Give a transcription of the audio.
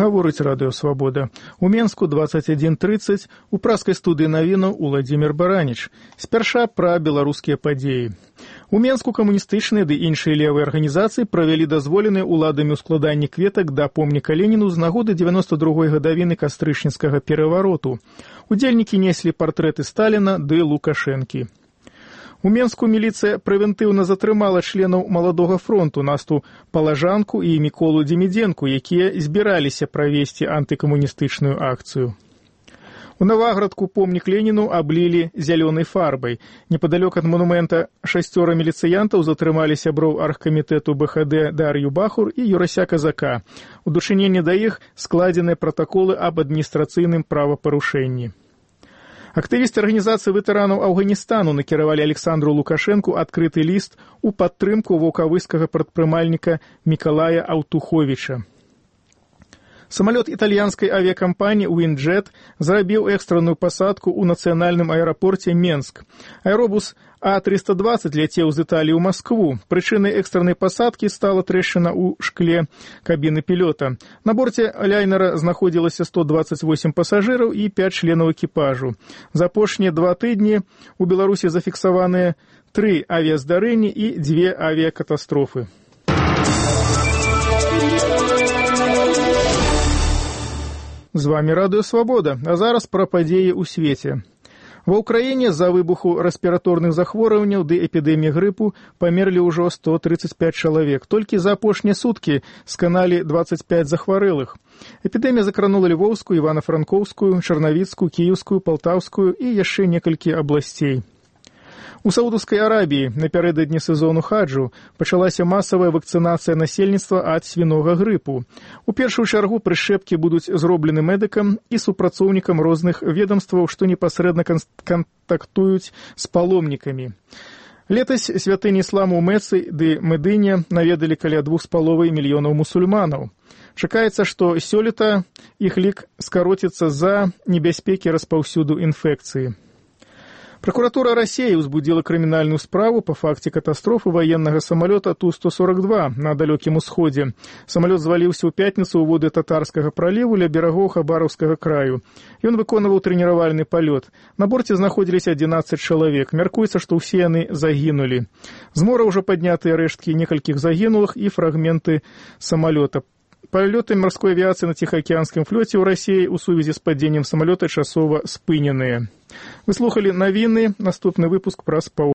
Гаворыць Радыё Свабода. У Менску 21:30 у праскай студыі навінаў Уладзімір Бараніч. Спярша пра беларускія падзеі. У Менску камуністычныя ды іншыя левыя арганізацыі правялі дазволеныя ўладамі ўскладанні кветак да помніка Леніну з нагоды 92-й гадавіны кастрычніцкага перавароту. Удзельнікі неслі партрэты Сталіна ды Лукашэнкі. У Менску міліцыя прэвентыўна затрымала членаў Маладога фронту Насту Палажанку і Міколу Демідзенку, якія збіраліся правесці антыкамуністычную акцыю. У Наваградку помнік Леніну аблілі зялёнай фарбай. Непадалёк ад манумента 6 міліцыянтаў затрымалі сяброў аргкамітэту БХД Дар'ю Бахур і Юрася Казака. У дачыненні да іх складзеныя пратаколы аб адміністрацыйным правапарушэнні. Актывісты арганізацыі ветэранаў Афганістану накіравалі Александру Лукашэнку адкрыты ліст у падтрымку ваўкавыскага прадпрымальніка Мікалая Аўтуховіча. Самалёт італьянскай авіякампаніі «Уинджет» зрабіў экстранную пасадку ў нацыянальным аэрапорце Менск. Аэробус А-320 ляцеў з Італіі ў Маскву. Прычынай экстраннай пасадкі стала трэшчына ў шкле кабіны пілота. На борце лайнера знаходзілася 128 пасажыраў і 5 членаў экіпажу. За апошнія 2 тыдні у Беларусі зафіксаваныя 3 авіяздарэнні і 2 авіякатастрофы. З вамі Радыё Свабода, а зараз пра падзеі ў свеце. Ва ўкраіне з-за выбуху рэспіраторных захворванняў ды эпідэміі грыпу памерлі ўжо 135 чалавек. Толькі за апошнія суткі сканалі 25 захварэлых. Эпідэмія закранула Львоўскую, Івана-Франкоўскую, Чарнавіцкую, Кіеўскую, Палтаўскую і яшчэ некалькі абласцей. У Саудаўскай Арабіі напярэдадні сезону хаджу пачалася масавая вакцынацыя насельніцтва ад свінога грыпу. У першую чаргу прышчэпкі будуць зроблены медыкам і супрацоўнікам розных ведамстваў, што непасрэдна кантактуюць з паломнікамі. Летась святыні ісламу ў Мэцы ды Медыне наведалі каля 2,5 мільёнаў мусульманаў. Чакаецца, што сёлета іх лік скароціцца з-за небяспекі распаўсюду інфекцыі. Прокуратура России узбудила криминальную справу по факте катастрофы военного самолета Ту-142 на далеком усходе. Самолет звалился ў пятницу ў воды Татарскага праліву ля берагоў Хабаровскага краю. Ён выконваў трэніравальны палёт. На борце знаходзіліся 11 чалавек. Мяркуецца, што ўсе яны загінулі. З мора ўжо паднятыя рэшткі некалькіх загінулых і фрагменты самолета. Палёты марской авіацыі на Ціхаакіянскім флоце ў Расіі ў сувязі з падзеннем самалёта часова спыненыя. Вы слухалі навіны, наступны выпуск праз паўгодзіны.